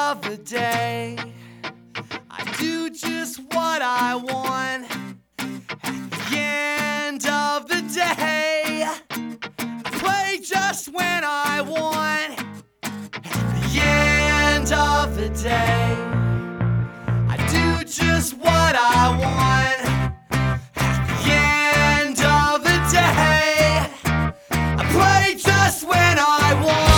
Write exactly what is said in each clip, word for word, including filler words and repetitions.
of the day, I do just what I want. At the end of the day, I play just when I want. At the end of the day, I do just what I want. At the end of the day, I play just when I want.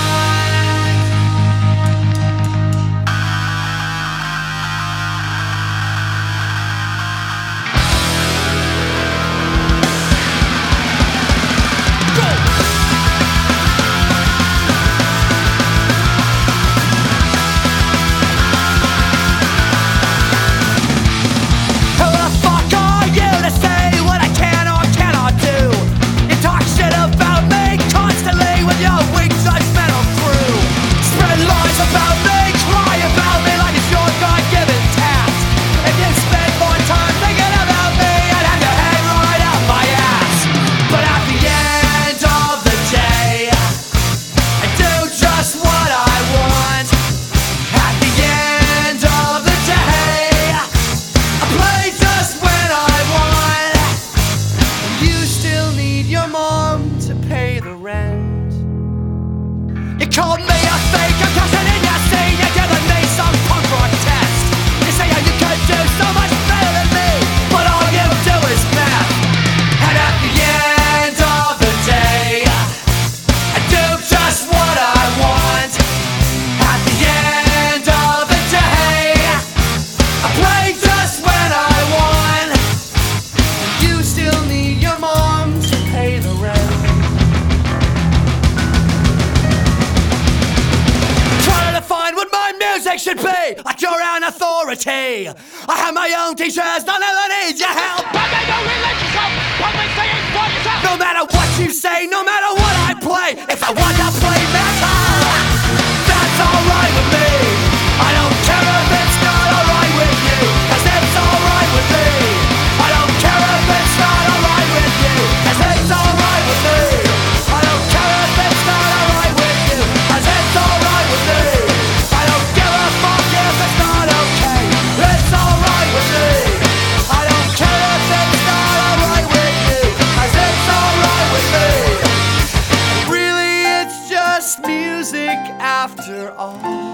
You called me a fake, I'm cussing in your scene. You're giving me some punk rock test. You say how you could do so much better than me, but all you do is math. And at the end of the day, I do just what I want. At the end of the day, I play just when I want. And you still need your mom to pay the rent. Music should be like your own authority. I have my own teachers, none of them need your help. But they don't relate yourself, public singing for yourself. No matter what you say, no matter what I play, if I want to play metal, that's alright with me. I don't care if it's not alright with you, cause it's alright with me. I don't care if it's not alright with you, cause it's alright with me. I don't care if it's not alright with you, cause it's alright with me. After all.